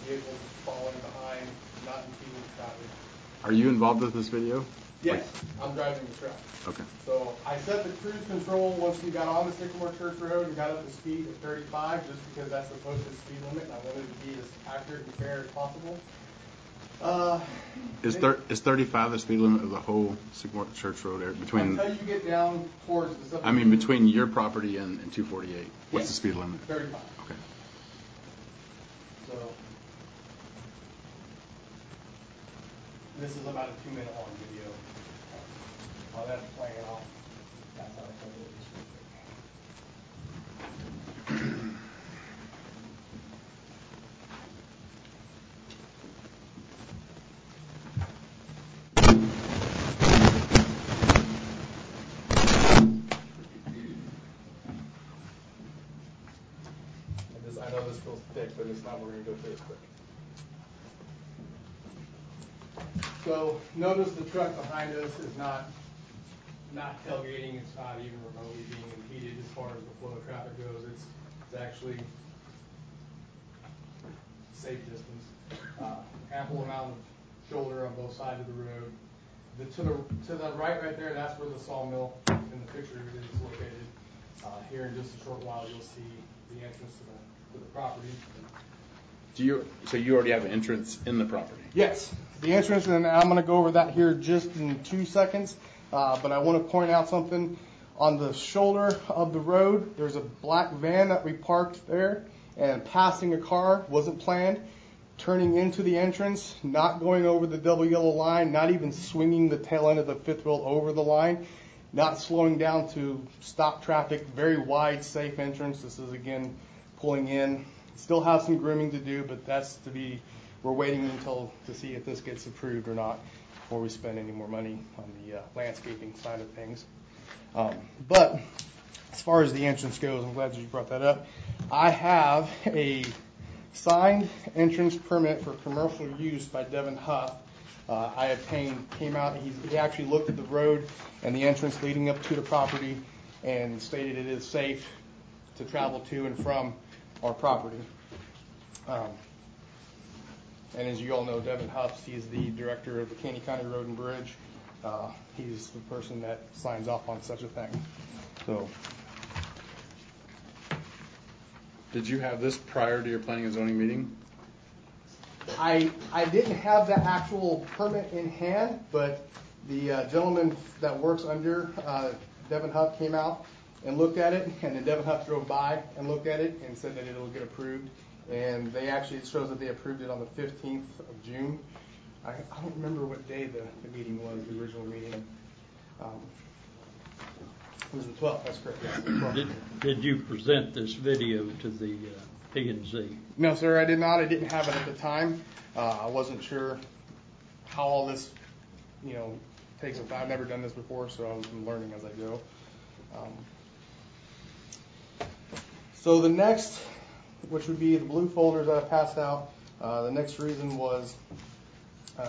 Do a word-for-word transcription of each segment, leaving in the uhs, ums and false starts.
vehicles following behind, not impeding traffic. Are you involved with this video? Yes, I'm driving the truck. Okay. So I set the cruise control once we got on the Sycamore Church Road and got up to speed at thirty-five, just because that's the posted speed limit, and I wanted to be as accurate and fair as possible. Uh, is, thir- is thirty-five the speed limit of the whole Sycamore Church Road area? Between, until you get down towards the I mean, between your property and, and two forty-eight. What's yes, the speed limit? thirty-five. Okay. So this is about a two minute long video. While that's playing off, that's how I cover this real quick. This, I know this feels thick, but it's not. We're going to go through it quick. So notice the truck behind us is not not tailgating. It's not even remotely being impeded as far as the flow of traffic goes. It's it's actually safe distance. Uh, ample amount of shoulder on both sides of the road. The, to the to the right, right there, that's where the sawmill in the picture is located. Uh, here in just a short while, you'll see the entrance to the to the property. Do you? So you already have an entrance in the property? Yes, the entrance, and I'm going to go over that here just in two seconds. Uh, but I want to point out something. On the shoulder of the road, there's a black van that we parked there, and passing a car wasn't planned. Turning into the entrance, not going over the double yellow line, not even swinging the tail end of the fifth wheel over the line, not slowing down to stop traffic. Very wide, safe entrance. This is, again, pulling in. Still have some grooming to do, but that's to be, we're waiting until to see if this gets approved or not before we spend any more money on the uh, landscaping side of things. Um, but as far as the entrance goes, I'm glad you brought that up. I have a signed entrance permit for commercial use by Devin Huff. Uh, I obtained, came out, he's, he actually looked at the road and the entrance leading up to the property and stated it is safe to travel to and from our property. Um, and as you all know, Devin Huff, he's the director of the Caney County Road and Bridge. Uh, he's the person that signs off on such a thing. So, did you have this prior to your planning and zoning meeting? I I didn't have that actual permit in hand, but the uh, gentleman that works under uh, Devin Huff came out and looked at it, and then Devin Huff drove by and looked at it and said that it'll get approved. And they actually, it shows that they approved it on the fifteenth of June. I, I don't remember what day the, the meeting was, the original meeting. Um, it was the twelfth, that's correct. Yes, the twelfth. Did, did you present this video to the uh, P and Z? No, sir, I did not. I didn't have it at the time. Uh, I wasn't sure how all this, you know, takes some time. I've never done this before, so I'm learning as I go. Um, so the next, which would be the blue folders that I passed out, uh, the next reason was uh,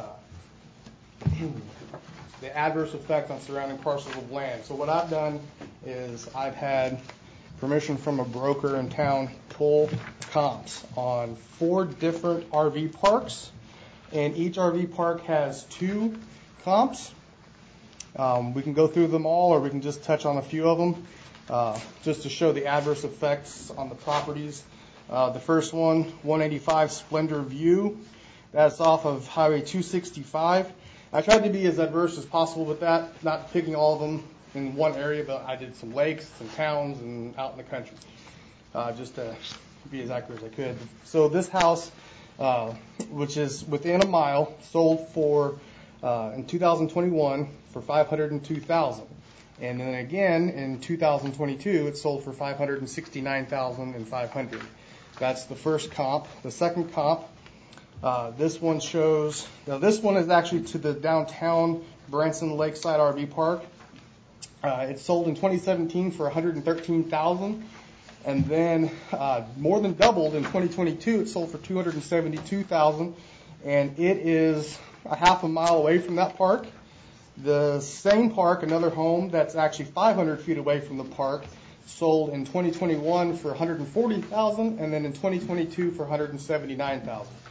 the adverse effect on surrounding parcels of land. So what I've done is I've had permission from a broker in town to pull comps on four different R V parks, and each R V park has two comps. Um, we can go through them all, or we can just touch on a few of them, uh, just to show the adverse effects on the properties. Uh, the first one, one eighty-five Splendor View. That's off of Highway two sixty-five. I tried to be as adverse as possible with that, not picking all of them in one area, but I did some lakes, some towns, and out in the country, uh, just to be as accurate as I could. So this house, uh, which is within a mile, sold for uh, in two thousand twenty-one for five hundred two thousand dollars. And then again in two thousand twenty-two, it sold for five hundred sixty-nine thousand five hundred dollars. That's the first comp. The second comp, uh, this one shows, now this one is actually to the downtown Branson Lakeside R V Park. Uh, it sold in twenty seventeen for one hundred thirteen thousand dollars, and then uh, more than doubled in twenty twenty-two. It sold for two hundred seventy-two thousand dollars, and it is a half a mile away from that park. The same park, another home that's actually five hundred feet away from the park, sold in twenty twenty-one for one hundred forty thousand dollars, and then in twenty twenty-two for one hundred seventy-nine thousand dollars.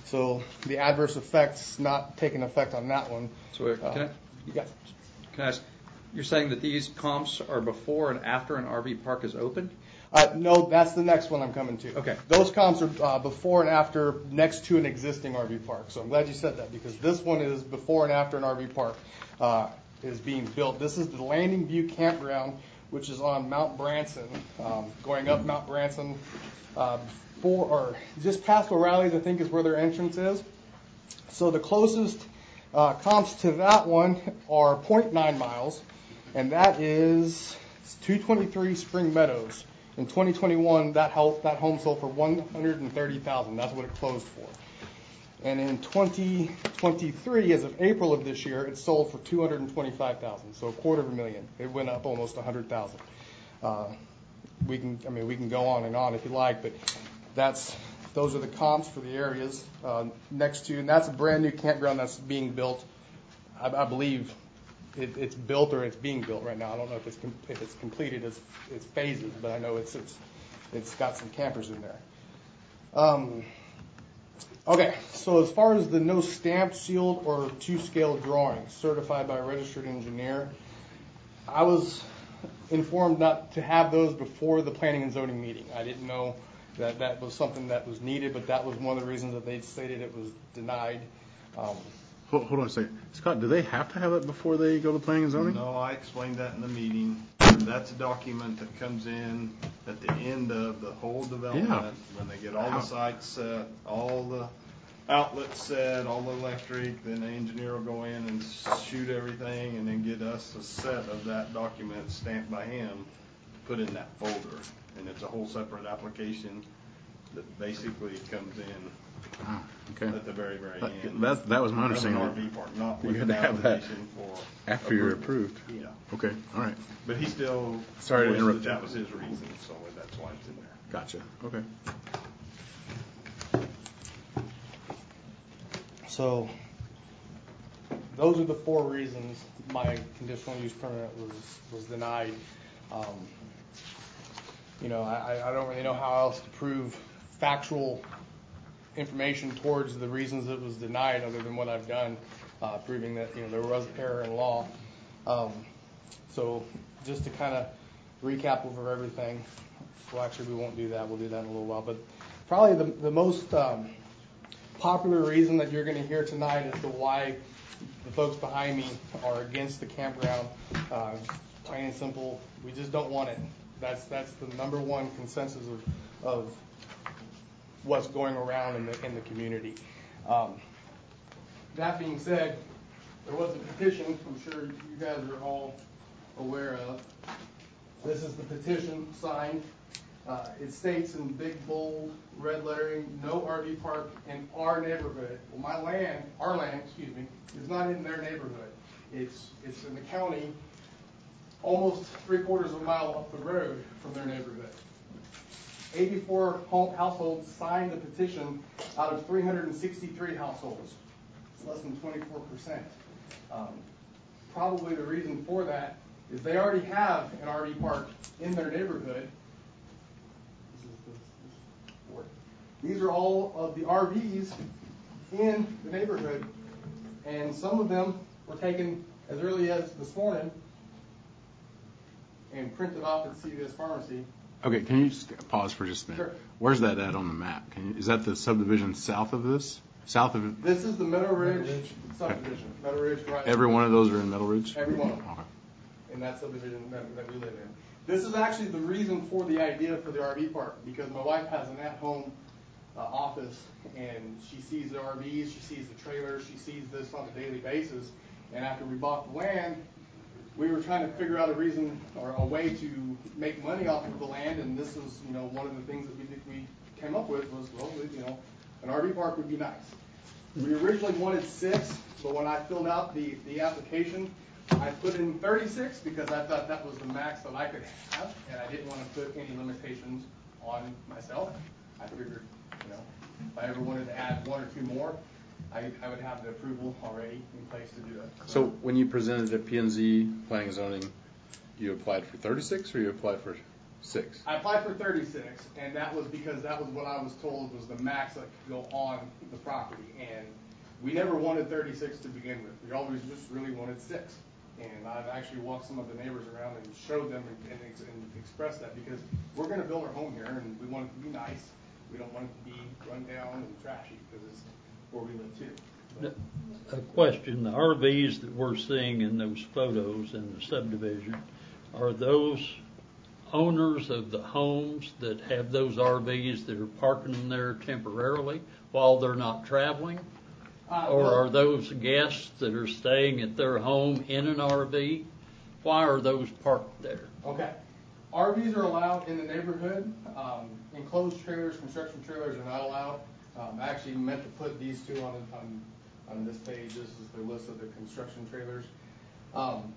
So the adverse effects not taking effect on that one. So uh, can I, Yeah. can I ask, you're saying that these comps are before and after an R V park is open? Uh, no, that's the next one I'm coming to. Okay. Those comps are uh, before and after next to an existing R V park. So I'm glad you said that, because this one is before and after an R V park uh, is being built. This is the Landing View Campground, which is on Mount Branson, um, going up Mount Branson, uh, before, or just past O'Reilly's, I think is where their entrance is. So the closest uh, comps to that one are zero point nine miles, and that is two twenty-three Spring Meadows. In twenty twenty-one, that home, that home sold for one hundred thirty thousand dollars. That's what it closed for. And in twenty twenty-three, as of April of this year, it sold for two hundred twenty-five thousand dollars, so a quarter of a million. It went up almost one hundred thousand dollars. Uh, we can, I mean, we can go on and on if you like, but that's those are the comps for the areas uh, next to, and that's a brand new campground that's being built. I, I believe it, it's built or it's being built right now. I don't know if it's com- if it's completed as its phases, but I know it's it's it's got some campers in there. Um, okay, so as far as the no stamped, sealed, or two-scale drawings certified by a registered engineer, I was informed not to have those before the planning and zoning meeting. I didn't know that that was something that was needed, but that was one of the reasons that they stated it was denied. Um, Hold, hold on a second. Scott, do they have to have it before they go to planning and zoning? No, I explained that in the meeting. That's a document that comes in at the end of the whole development, Yeah. when they get all How- the sites set, all the outlets set, all the electric, then the engineer will go in and shoot everything and then get us a set of that document stamped by him, put in that folder. And it's a whole separate application that basically comes in Ah, okay. at the very, very That, end. that, that was my Of an understanding. R V park, not You with had an to have that application for after you're approval. approved. Yeah. Okay, all right. But he still. Sorry to voiced interrupt that you. That was his reason, so that's why it's in there. Gotcha. Okay. So those are the four reasons my conditional use permit was, was denied. Um, you know, I, I don't really know how else to prove factual information towards the reasons it was denied other than what I've done, uh, proving that, you know, there was error in law. Um, so just to kind of recap over everything, well, actually we won't do that. We'll do that in a little while. But probably the, the most um, popular reason that you're going to hear tonight as to why the folks behind me are against the campground. Uh, plain and simple, we just don't want it. That's that's the number one consensus of, of what's going around in the in the community. Um, that being said, there was a petition. I'm sure you guys are all aware of. This is the petition signed. Uh, it states in big, bold, red lettering, no R V park in our neighborhood. Well, my land, our land, excuse me, is not in their neighborhood. It's it's in the county, almost three quarters of a mile up the road from their neighborhood. eighty-four home, households signed the petition out of three hundred sixty-three households. It's less than twenty-four percent. Um, probably the reason for that is they already have an R V park in their neighborhood. These are all of the R Vs in the neighborhood, and some of them were taken as early as this morning and printed off at C V S Pharmacy. Okay, can you just pause for just a minute? Sure. Where's that at on the map? Can you, is that the subdivision south of this? South of it? This is the Meadow Ridge subdivision. Meadow Ridge, right? Every one of those are in Meadow Ridge? Every one of them. Okay. In that subdivision that, that we live in. This is actually the reason for the idea for the R V park, because my wife has an at-home uh, office, and she sees the R Vs, she sees the trailers, she sees this on a daily basis. And after we bought the land, we were trying to figure out a reason or a way to make money off of the land, and this was, you know, one of the things that we did, we came up with was, well, you know, an R V park would be nice. We originally wanted six, but when I filled out the, the application, I put in thirty-six because I thought that was the max that I could have, and I didn't want to put any limitations on myself. I figured, you know, if I ever wanted to add one or two more, I, I would have the approval already in place to do it. So when you presented at P and Z Planning and Zoning, you applied for thirty-six or you applied for Six. I applied for thirty-six, and that was because that was what I was told was the max that could go on the property. And we never wanted thirty-six to begin with. We always just really wanted six. And I've actually walked some of the neighbors around and showed them and, and, ex- and expressed that because we're going to build our home here, and we want it to be nice. We don't want it to be run down and trashy because it's where we live too. But, A question, the R Vs that we're seeing in those photos in the subdivision, are those owners of the homes that have those R Vs that are parking them there temporarily while they're not traveling? uh, Or well, are those guests that are staying at their home in an R V? Why are those parked there? Okay. R Vs are allowed in the neighborhood. Um, enclosed trailers, construction trailers are not allowed. Um, I actually meant to put these two on, on, on this page. This is the list of the construction trailers. Um,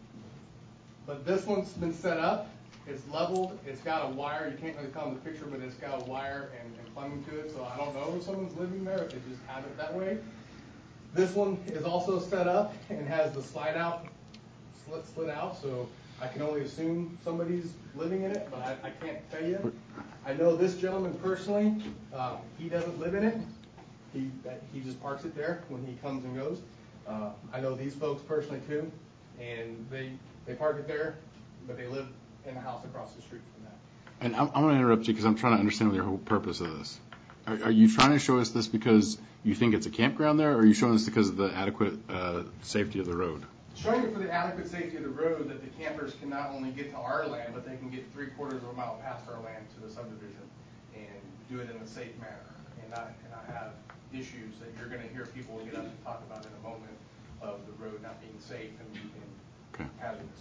but this one's been set up. It's leveled. It's got a wire. You can't really tell in the picture, but it's got a wire and, and plumbing to it. So I don't know if someone's living there, if they just have it that way. This one is also set up and has the slide out, slit, slit out, so I can only assume somebody's living in it, but I, I can't tell you. I know this gentleman personally. Um, he doesn't live in it. He he just parks it there when he comes and goes. Uh, I know these folks personally too, and they they park it there, but they live in the house across the street from that. And I'm, I'm going to interrupt you because I'm trying to understand the whole purpose of this. Are, are you trying to show us this because you think it's a campground there, or are you showing us because of the adequate uh, safety of the road? Showing it for the adequate safety of the road that the campers can not only get to our land, but they can get three quarters of a mile past our land to the subdivision and do it in a safe manner and not, and not have issues that you're going to hear people get up and talk about in a moment of the road not being safe and, and Okay. hazardous.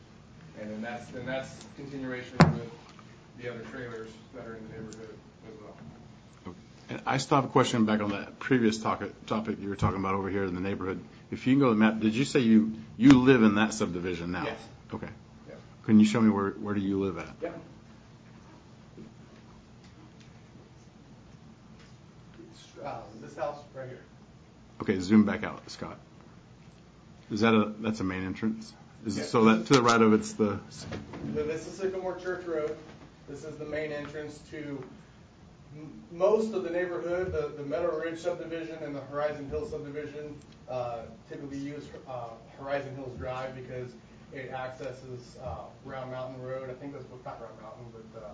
And then that's, then that's continuation with the other trailers that are in the neighborhood as well. And I still have a question back on that previous topic, topic you were talking about over here in the neighborhood. If you can go to the map, did you say you, you live in that subdivision now? Yes. Okay. Yep. Can you show me where, where do you live at? Yep. Uh, this house right here. Okay, zoom back out, Scott. Is that a, that's a main entrance? Is it, Yes. so that to the right of it's the, This is Sycamore Church Road. This is the main entrance to m- most of the neighborhood. The, the Meadow Ridge subdivision and the Horizon Hills subdivision uh, typically use uh, Horizon Hills Drive because it accesses uh, Round Mountain Road. I think that's what, not Round Mountain, but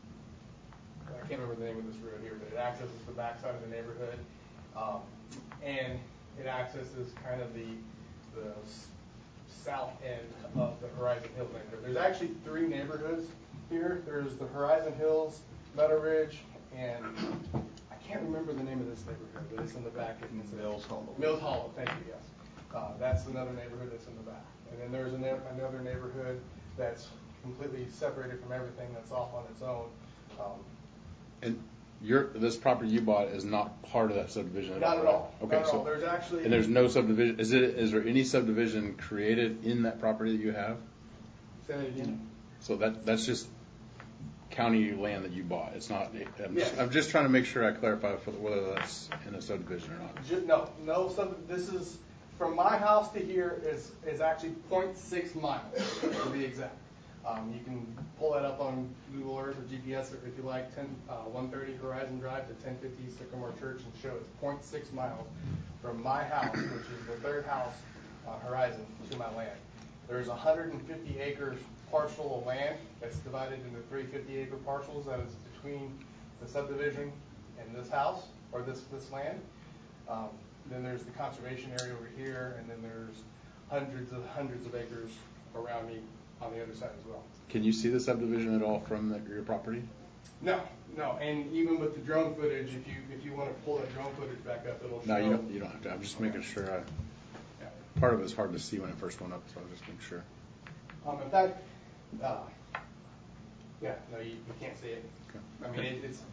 uh, I can't remember the name of this road here, but it accesses the backside of the neighborhood. Um, and it accesses kind of the, the s- south end of the Horizon Hills neighborhood. There's actually three neighborhoods here. There's the Horizon Hills, Meadow Ridge, and I can't remember the name of this neighborhood, but it's in the back. It's Mills Hollow. Mills Hollow, thank you, yes. Uh, that's another neighborhood that's in the back. And then there's a ne- another neighborhood that's completely separated from everything, that's off on its own. Um, and your, this property you bought is not part of that subdivision at all? Not at right? all. Okay, Not at so, all. There's actually. and there's no subdivision, is it, is there any subdivision created in that property that you have? Say that again. So that, that's just county land that you bought. It's not, I'm just, Yes. I'm just trying to make sure I clarify for whether that's in a subdivision or not. Ju- No, no, sub- this is, from my house to here is, is actually zero point six miles, to be exact. Um, you can pull that up on Google Earth or G P S if you like, ten, uh, one thirty Horizon Drive to ten fifty Sycamore Church and show it's zero point six miles from my house, which is the third house on Horizon, to my land. There's one hundred fifty acres parcel of land that's divided into three fifty acre parcels that is between the subdivision and this house, or this, this land. Um, then there's the conservation area over here, and then there's hundreds of hundreds of acres around me on the other side as well. Can you see the subdivision at all from the, your property? No, no, and even with the drone footage, if you if you want to pull that drone footage back up, it'll show. No, you don't, you don't have to. I'm just making sure I, Yeah. part of it was hard to see when it first went up, so I was just making sure. Um, in fact, uh, yeah, no, you, you can't see it. Okay. I mean, it, it's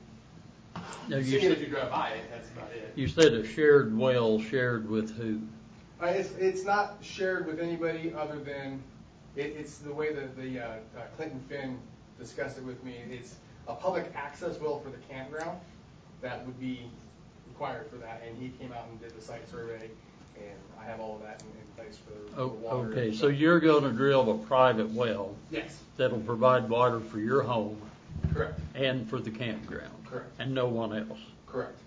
Now, you you see it if said, you drive by it. That's about it. you said a shared well, shared with who? Uh, it's it's not shared with anybody other than it, it's the way that the uh, uh, Clinton Finn discussed it with me. It's a public access well for the campground that would be required for that, and he came out and did the site survey, and I have all of that in, in place for Oh, the water. okay, so you're going to drill a private well Yes, that'll provide water for your home correct, and for the campground? Correct. And no one else? correct.